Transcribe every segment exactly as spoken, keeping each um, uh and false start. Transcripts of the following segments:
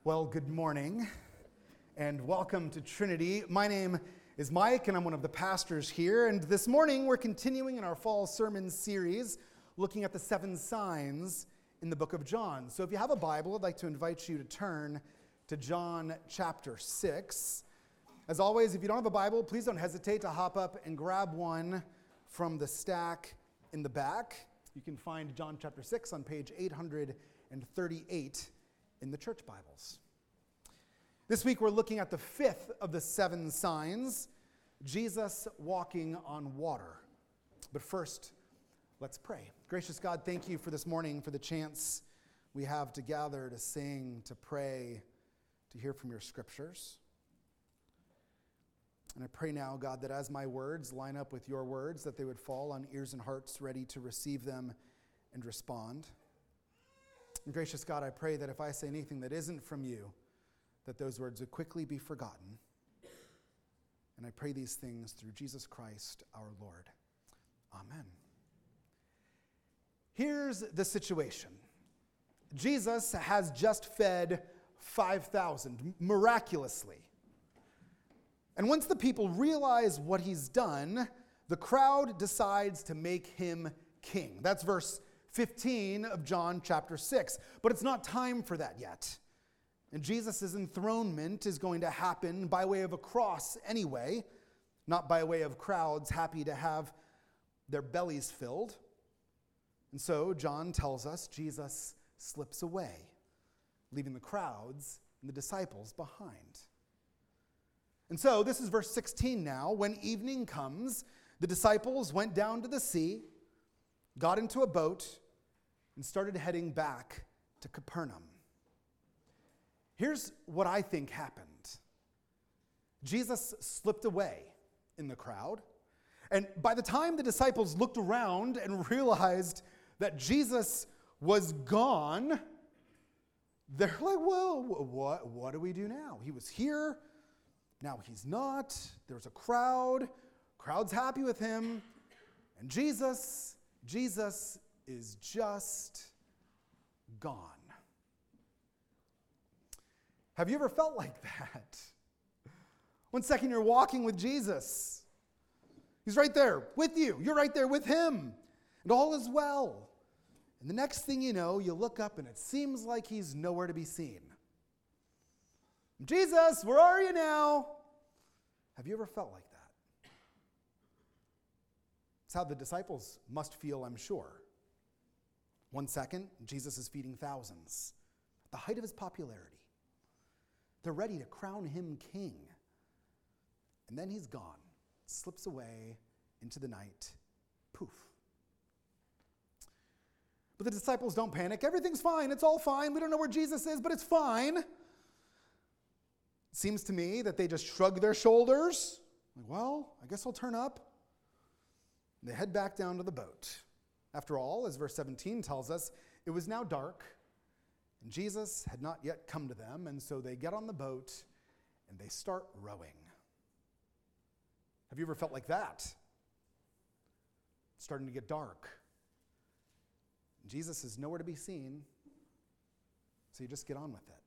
Well, good morning and welcome to Trinity. My name is Mike and I'm one of the pastors here. And this morning we're continuing in our fall sermon series looking at the seven signs in the book of John. So if you have a Bible, I'd like to invite you to turn to John chapter six. As always, if you don't have a Bible, please don't hesitate to hop up and grab one from the stack in the back. You can find John chapter six on page eight hundred thirty-eight in the church Bibles. This week we're looking at the fifth of the seven signs, Jesus walking on water. But first, let's pray. Gracious God, thank you for this morning, for the chance we have to gather, to sing, to pray, to hear from your scriptures. And I pray now, God, that as my words line up with your words, that they would fall on ears and hearts ready to receive them and respond. And gracious God, I pray that if I say anything that isn't from you, that those words would quickly be forgotten. And I pray these things through Jesus Christ, our Lord. Amen. Here's the situation. Jesus has just fed five thousand miraculously. And once the people realize what he's done, the crowd decides to make him king. That's verse fifteen of John chapter six. But it's not time for that yet. And Jesus' enthronement is going to happen by way of a cross anyway, not by way of crowds happy to have their bellies filled. And so John tells us Jesus slips away, leaving the crowds and the disciples behind. And so this is verse sixteen now. When evening comes, the disciples went down to the sea, got into a boat, and started heading back to Capernaum. Here's what I think happened. Jesus slipped away in the crowd, and by the time the disciples looked around and realized that Jesus was gone, they're like, well, what, what do we do now? He was here, now he's not. There's a crowd, crowd's happy with him, and Jesus, Jesus is just gone. Have you ever felt like that? One second you're walking with Jesus. He's right there with you. You're right there with him. And all is well. And the next thing you know, you look up and it seems like he's nowhere to be seen. Jesus, where are you now? Have you ever felt like that? It's how the disciples must feel, I'm sure. One second, Jesus is feeding thousands at the height of his popularity. They're ready to crown him king. And then he's gone, slips away into the night. Poof. But the disciples don't panic. Everything's fine. It's all fine. We don't know where Jesus is, but it's fine. It seems to me that they just shrug their shoulders. Like, well, I guess I'll turn up. They head back down to the boat. After all, as verse seventeen tells us, it was now dark, and Jesus had not yet come to them, and so they get on the boat and they start rowing. Have you ever felt like that? It's starting to get dark. Jesus is nowhere to be seen, so you just get on with it.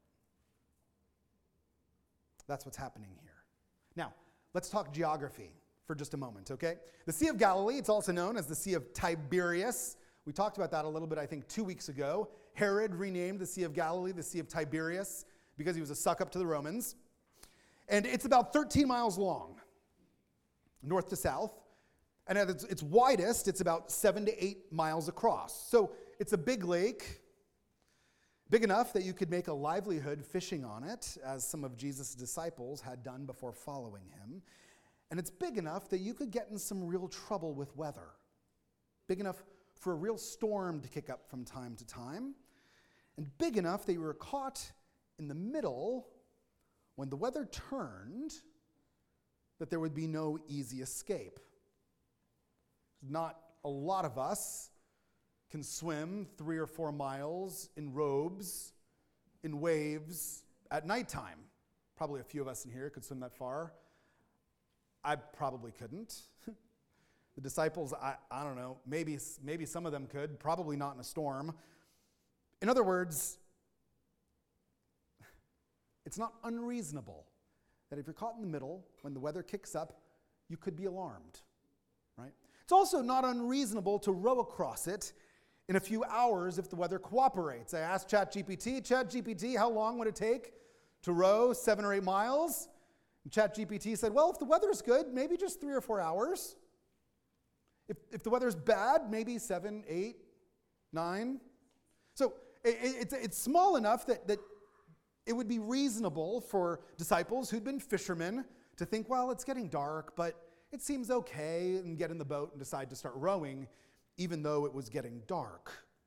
That's what's happening here. Now, let's talk geography for just a moment, okay? The Sea of Galilee, it's also known as the Sea of Tiberias. We talked about that a little bit, I think, two weeks ago. Herod renamed the Sea of Galilee the Sea of Tiberias because he was a suck-up to the Romans. And it's about thirteen miles long, north to south. And at its, its widest, it's about seven to eight miles across. So it's a big lake, big enough that you could make a livelihood fishing on it, as some of Jesus' disciples had done before following him. And it's big enough that you could get in some real trouble with weather. Big enough for a real storm to kick up from time to time. And big enough that you were caught in the middle when the weather turned, that there would be no easy escape. Not a lot of us can swim three or four miles in robes, in waves, at nighttime. Probably a few of us in here could swim that far. I probably couldn't. The disciples, I, I don't know, maybe, maybe some of them could, probably not in a storm. In other words, it's not unreasonable that if you're caught in the middle, when the weather kicks up, you could be alarmed, right? It's also not unreasonable to row across it in a few hours if the weather cooperates. I asked ChatGPT, ChatGPT, how long would it take to row seven or eight miles? And ChatGPT said, well, if the weather's good, maybe just three or four hours. If, if the weather's bad, maybe seven, eight, nine. So it, it, it's, it's small enough that, that it would be reasonable for disciples who'd been fishermen to think, well, it's getting dark, but it seems okay, and get in the boat and decide to start rowing, even though it was getting dark.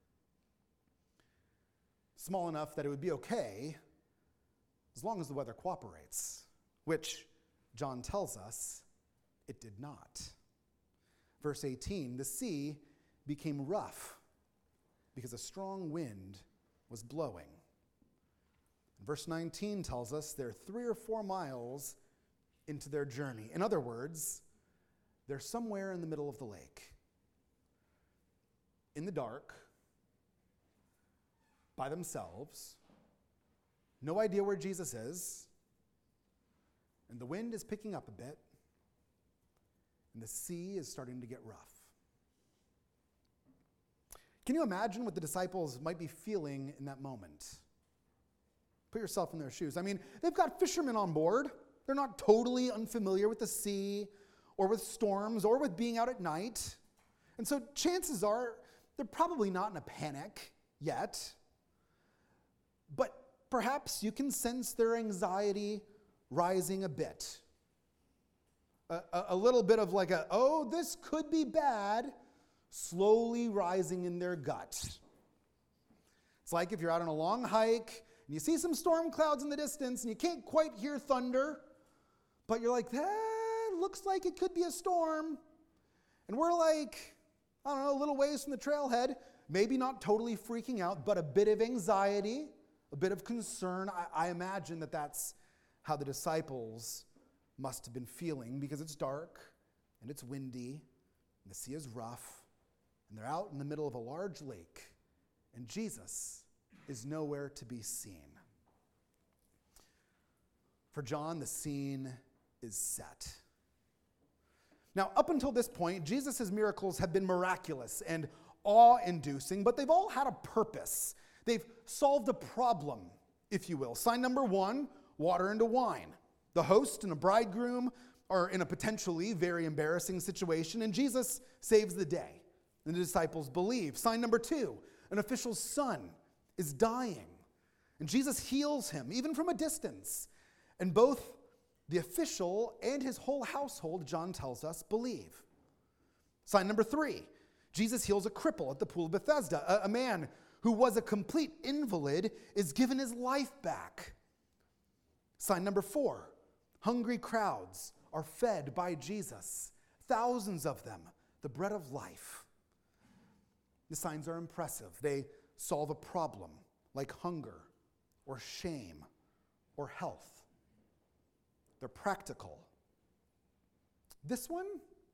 Small enough that it would be okay as long as the weather cooperates, which John tells us it did not. Verse eighteen, the sea became rough because a strong wind was blowing. Verse nineteen tells us they're three or four miles into their journey. In other words, they're somewhere in the middle of the lake, in the dark, by themselves, no idea where Jesus is, and the wind is picking up a bit, and the sea is starting to get rough. Can you imagine what the disciples might be feeling in that moment? Put yourself in their shoes. I mean, they've got fishermen on board. They're not totally unfamiliar with the sea or with storms or with being out at night. And so chances are they're probably not in a panic yet. But perhaps you can sense their anxiety rising a bit. A, a, a little bit of like a, oh, this could be bad, slowly rising in their gut. It's like if you're out on a long hike and you see some storm clouds in the distance and you can't quite hear thunder, but you're like, that looks like it could be a storm. And we're like, I don't know, a little ways from the trailhead, maybe not totally freaking out, but a bit of anxiety, a bit of concern. I, I imagine that that's how the disciples must have been feeling, because it's dark and it's windy and the sea is rough and they're out in the middle of a large lake and Jesus is nowhere to be seen. For John, the scene is set. Now, up until this point, Jesus' miracles have been miraculous and awe-inducing, but they've all had a purpose. They've solved a problem, if you will. Sign number one, water into wine. The host and a bridegroom are in a potentially very embarrassing situation, and Jesus saves the day. And the disciples believe. Sign number two, an official's son is dying, and Jesus heals him, even from a distance. And both the official and his whole household, John tells us, believe. Sign number three, Jesus heals a cripple at the pool of Bethesda. A, a man who was a complete invalid is given his life back. Sign number four, hungry crowds are fed by Jesus. Thousands of them, the bread of life. The signs are impressive. They solve a problem like hunger or shame or health. They're practical. This one,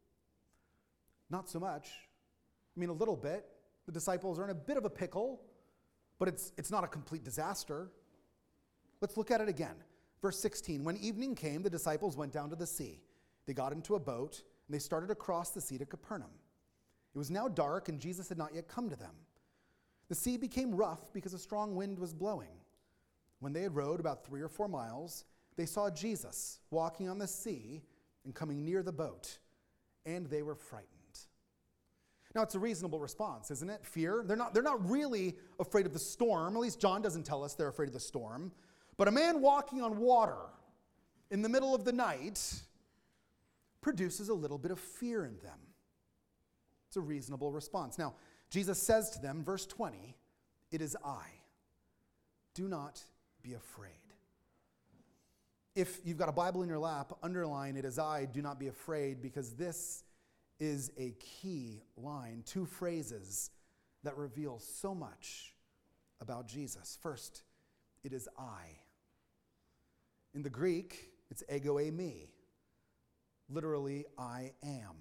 not so much. I mean, a little bit. The disciples are in a bit of a pickle, but it's, it's not a complete disaster. Let's look at it again. Verse sixteen, when evening came, the disciples went down to the sea. They got into a boat, and they started across the sea to Capernaum. It was now dark, and Jesus had not yet come to them. The sea became rough because a strong wind was blowing. When they had rowed about three or four miles, they saw Jesus walking on the sea and coming near the boat, and they were frightened. Now, it's a reasonable response, isn't it? Fear. They're not, they're not really afraid of the storm. At least John doesn't tell us they're afraid of the storm. But a man walking on water in the middle of the night produces a little bit of fear in them. It's a reasonable response. Now, Jesus says to them, verse twenty, "It is I. Do not be afraid." If you've got a Bible in your lap, underline "It is I, do not be afraid," because this is a key line, two phrases that reveal so much about Jesus. First, it is I. In the Greek, it's ego eimi, literally, I am.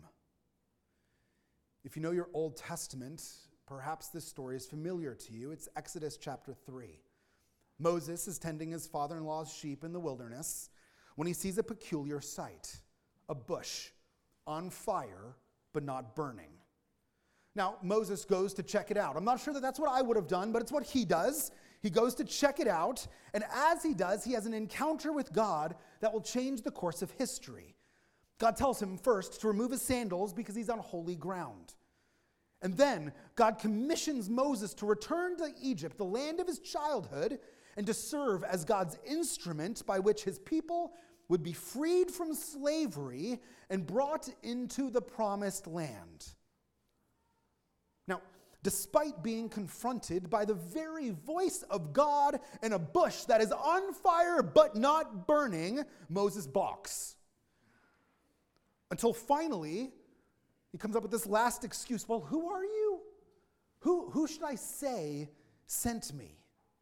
If you know your Old Testament, perhaps this story is familiar to you. It's Exodus chapter three. Moses is tending his father-in-law's sheep in the wilderness when he sees a peculiar sight, a bush on fire but not burning. Now, Moses goes to check it out. I'm not sure that that's what I would have done, but it's what he does. He goes to check it out, and as he does, he has an encounter with God that will change the course of history. God tells him first to remove his sandals because he's on holy ground. And then God commissions Moses to return to Egypt, the land of his childhood, and to serve as God's instrument by which his people would be freed from slavery and brought into the promised land. Now, despite being confronted by the very voice of God and a bush that is on fire but not burning, Moses balks. Until finally, he comes up with this last excuse. Well, who are you? Who, who should I say sent me?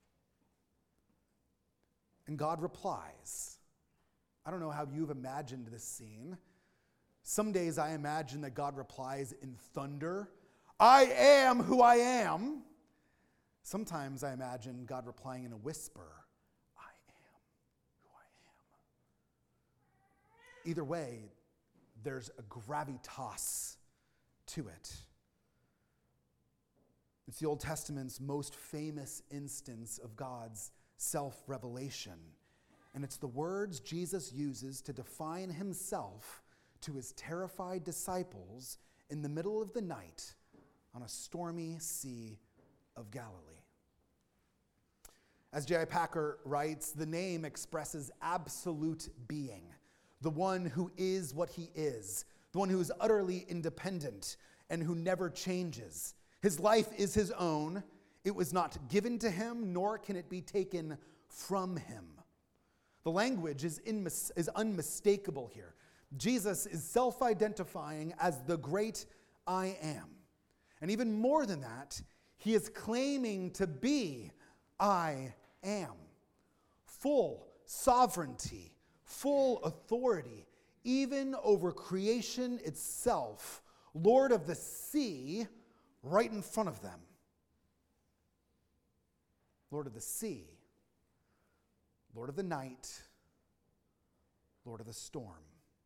And God replies. I don't know how you've imagined this scene. Some days I imagine that God replies in thunder. I am who I am. Sometimes I imagine God replying in a whisper. I am who I am. Either way, there's a gravitas to it. It's the Old Testament's most famous instance of God's self-revelation. And it's the words Jesus uses to define himself to his terrified disciples in the middle of the night on a stormy sea of Galilee. As J I. Packer writes, the name expresses absolute being, the one who is what he is, the one who is utterly independent and who never changes. His life is his own. It was not given to him, nor can it be taken from him. The language is, inmis- is unmistakable here. Jesus is self-identifying as the great I am. And even more than that, he is claiming to be I am. Full sovereignty, full authority, even over creation itself, Lord of the sea, right in front of them. Lord of the sea, Lord of the night, Lord of the storm.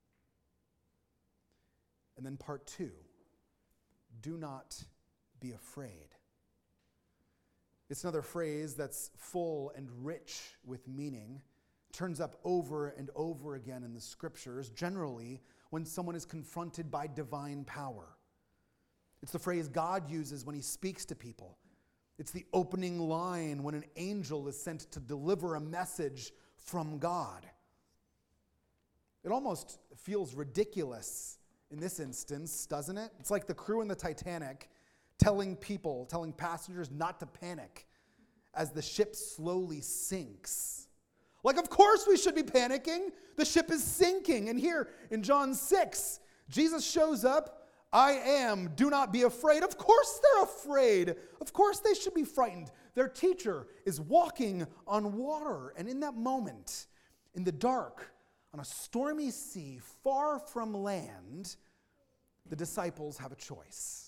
And then part two, do not be afraid. It's another phrase that's full and rich with meaning. Turns up over and over again in the scriptures, generally when someone is confronted by divine power. It's the phrase God uses when he speaks to people. It's the opening line when an angel is sent to deliver a message from God. It almost feels ridiculous in this instance, doesn't it? It's like the crew in the Titanic telling people, telling passengers not to panic as the ship slowly sinks. Like, of course we should be panicking. The ship is sinking. And here in John six, Jesus shows up. I am, do not be afraid. Of course they're afraid. Of course they should be frightened. Their teacher is walking on water. And in that moment, in the dark, on a stormy sea, far from land, the disciples have a choice.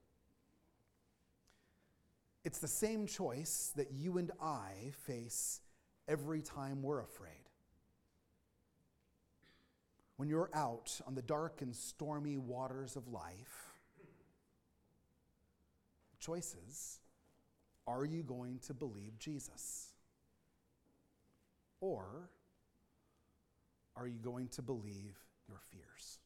It's the same choice that you and I face every time we're afraid. When you're out on the dark and stormy waters of life, the choice is, are you going to believe Jesus? Or are you going to believe your fears?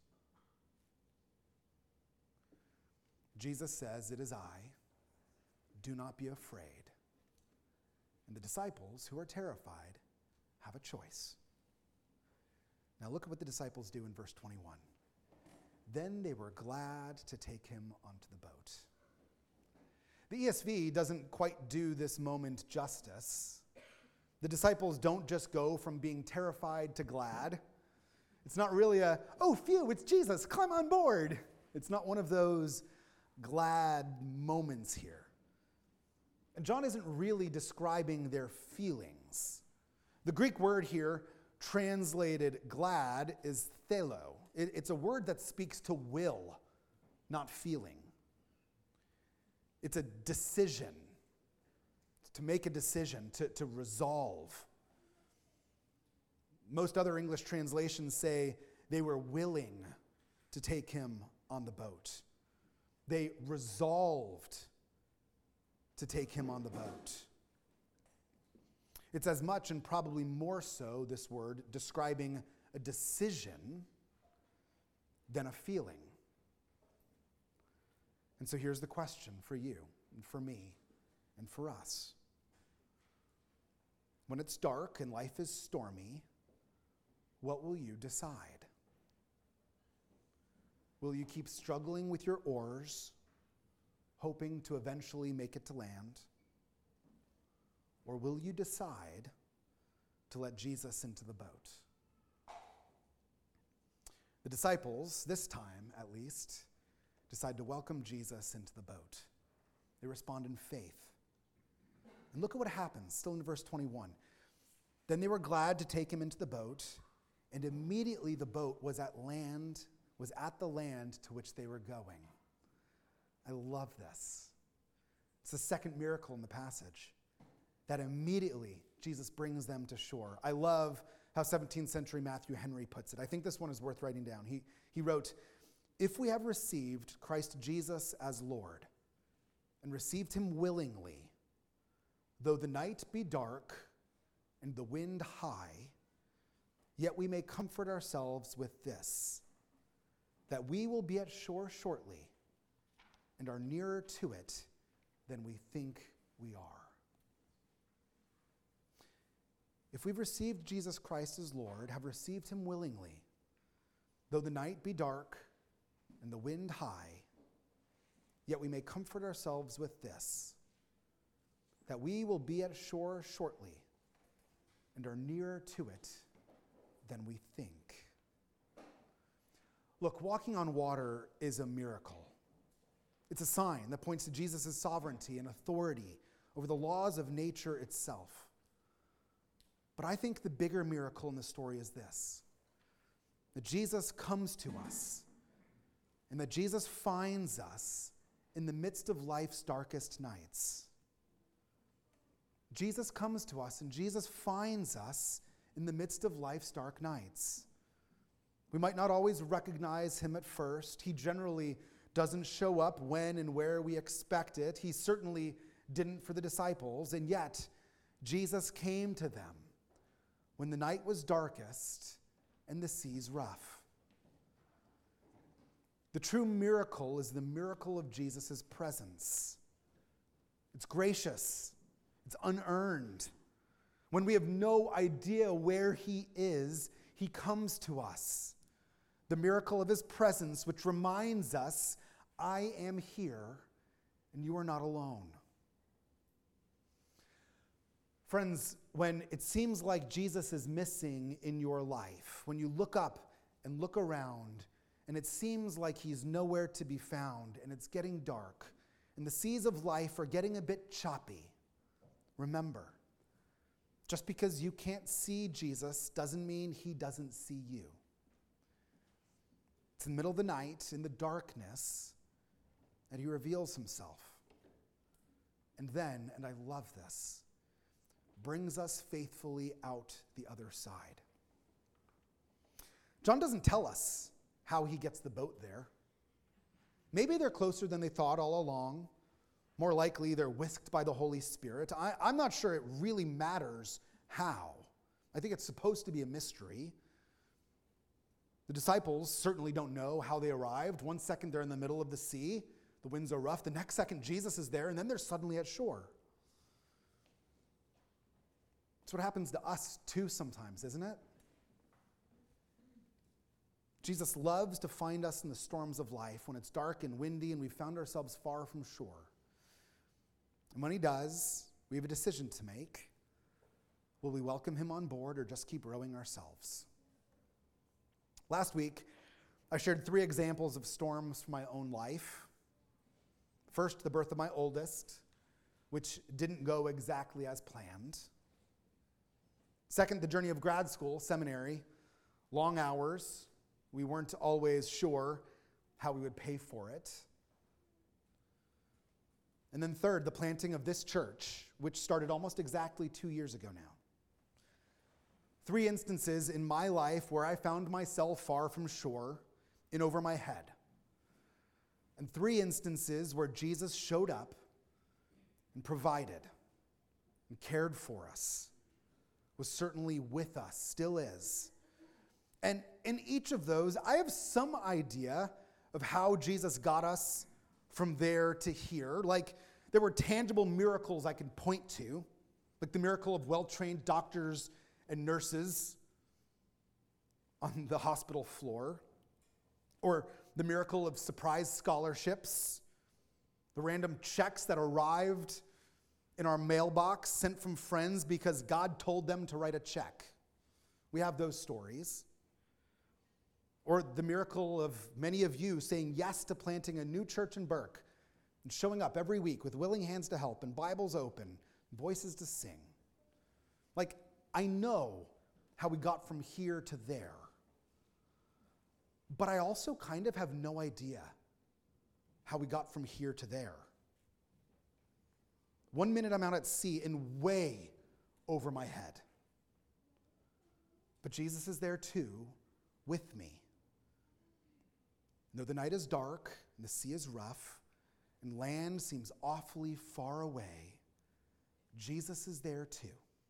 Jesus says, it is I. Do not be afraid. And the disciples, who are terrified, have a choice. Now look at what the disciples do in verse twenty-one. Then they were glad to take him onto the boat. The E S V doesn't quite do this moment justice. The disciples don't just go from being terrified to glad. It's not really a, oh, phew, it's Jesus, climb on board. It's not one of those glad moments here. And John isn't really describing their feelings. The Greek word here, translated glad, is thelo. It, it's a word that speaks to will, not feeling. It's a decision. to make a decision, to, to resolve. Most other English translations say they were willing to take him on the boat. They resolved to take him on the boat. It's as much and probably more so, this word, describing a decision than a feeling. And so here's the question for you and for me and for us. When it's dark and life is stormy, what will you decide? Will you keep struggling with your oars, hoping to eventually make it to land? Or will you decide to let Jesus into the boat? The disciples, this time at least, decide to welcome Jesus into the boat. They respond in faith. And look at what happens, still in verse twenty-one. Then they were glad to take him into the boat, and immediately the boat was at land, was at the land to which they were going. I love this. It's the second miracle in the passage, that immediately Jesus brings them to shore. I love how seventeenth century Matthew Henry puts it. I think this one is worth writing down. He, he wrote, "If we have received Christ Jesus as Lord, and received him willingly, though the night be dark and the wind high, yet we may comfort ourselves with this, that we will be at shore shortly and are nearer to it than we think we are." If we've received Jesus Christ as Lord, have received him willingly, though the night be dark and the wind high, yet we may comfort ourselves with this, that we will be at shore shortly and are nearer to it than we think. Look, walking on water is a miracle. It's a sign that points to Jesus' sovereignty and authority over the laws of nature itself. But I think the bigger miracle in the story is this, that Jesus comes to us and that Jesus finds us in the midst of life's darkest nights. Jesus comes to us and Jesus finds us in the midst of life's dark nights. We might not always recognize him at first. He generally doesn't show up when and where we expect it. He certainly didn't for the disciples, and yet Jesus came to them when the night was darkest and the seas rough. The true miracle is the miracle of Jesus' presence. It's gracious. It's unearned. When we have no idea where he is, he comes to us. The miracle of his presence, which reminds us, I am here and you are not alone. Friends, when it seems like Jesus is missing in your life, when you look up and look around and it seems like he's nowhere to be found and it's getting dark and the seas of life are getting a bit choppy, remember, just because you can't see Jesus doesn't mean he doesn't see you. It's in the middle of the night, in the darkness, that he reveals himself. And then, and I love this, brings us faithfully out the other side. John doesn't tell us how he gets the boat there. Maybe they're closer than they thought all along. More likely, they're whisked by the Holy Spirit. I, I'm not sure it really matters how. I think it's supposed to be a mystery. The disciples certainly don't know how they arrived. One second, they're in the middle of the sea. The winds are rough. The next second, Jesus is there, and then they're suddenly at shore. It's what happens to us too sometimes, isn't it? Jesus loves to find us in the storms of life when it's dark and windy and we've found ourselves far from shore. And when he does, we have a decision to make. Will we welcome him on board or just keep rowing ourselves? Last week, I shared three examples of storms from my own life. First, the birth of my oldest, which didn't go exactly as planned. Second, the journey of grad school, seminary, long hours. We weren't always sure how we would pay for it. And then third, the planting of this church, which started almost exactly two years ago now. Three instances in my life where I found myself far from shore, in over my head. And three instances where Jesus showed up and provided and cared for us, was certainly with us, still is. And in each of those, I have some idea of how Jesus got us from there to here. Like, there were tangible miracles I can point to, like the miracle of well-trained doctors and nurses on the hospital floor, or the miracle of surprise scholarships, the random checks that arrived in our mailbox sent from friends because God told them to write a check. We have those stories. Or the miracle of many of you saying yes to planting a new church in Burke and showing up every week with willing hands to help and Bibles open, voices to sing. Like, I know how we got from here to there. But I also kind of have no idea how we got from here to there. One minute I'm out at sea and way over my head. But Jesus is there too, with me. Though the night is dark and the sea is rough and land seems awfully far away, Jesus is there too.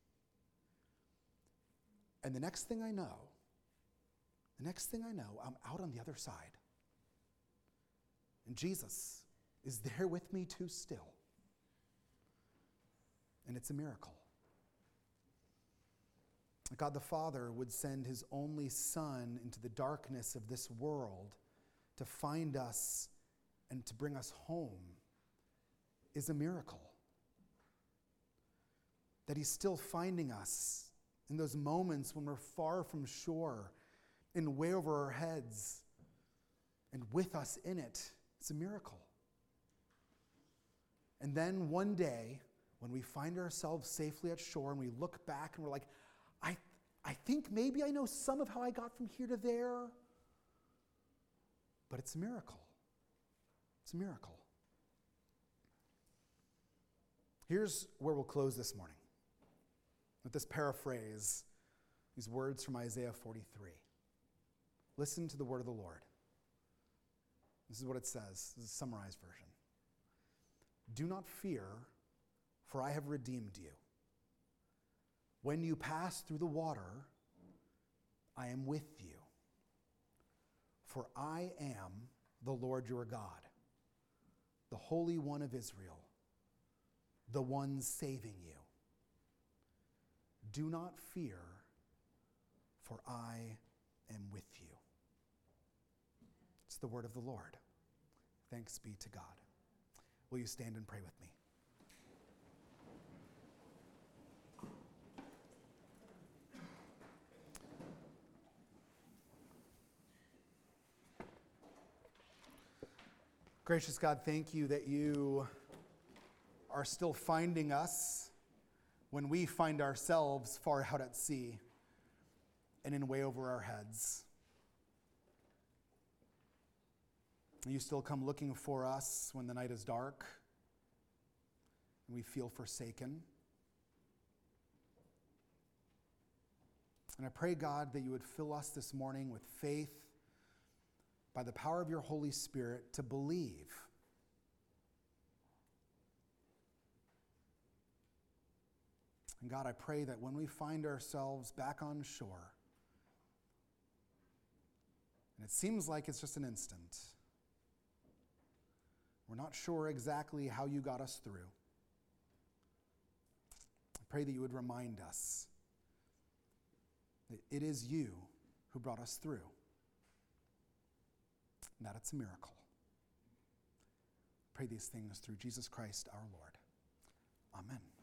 And the next thing I know, the next thing I know, I'm out on the other side. And Jesus is there with me too still. And it's a miracle. God the Father would send his only Son into the darkness of this world to find us and to bring us home is a miracle. That he's still finding us in those moments when we're far from shore and way over our heads and with us in it. It's a miracle. And then one day, when we find ourselves safely at shore and we look back and we're like, I, I think maybe I know some of how I got from here to there. But it's a miracle. It's a miracle. Here's where we'll close this morning, with this paraphrase, these words from Isaiah forty-three. Listen to the word of the Lord. This is what it says. This is a summarized version. Do not fear, for I have redeemed you. When you pass through the water, I am with you. For I am the Lord your God, the Holy One of Israel, the one saving you. Do not fear, for I am with you. It's the word of the Lord. Thanks be to God. Will you stand and pray with me? Gracious God, thank you that you are still finding us when we find ourselves far out at sea and in way over our heads. You still come looking for us when the night is dark and we feel forsaken. And I pray, God, that you would fill us this morning with faith by the power of your Holy Spirit to believe. And God, I pray that when we find ourselves back on shore, and it seems like it's just an instant, we're not sure exactly how you got us through. I pray that you would remind us that it is you who brought us through, and that it's a miracle. Pray these things through Jesus Christ our Lord. Amen.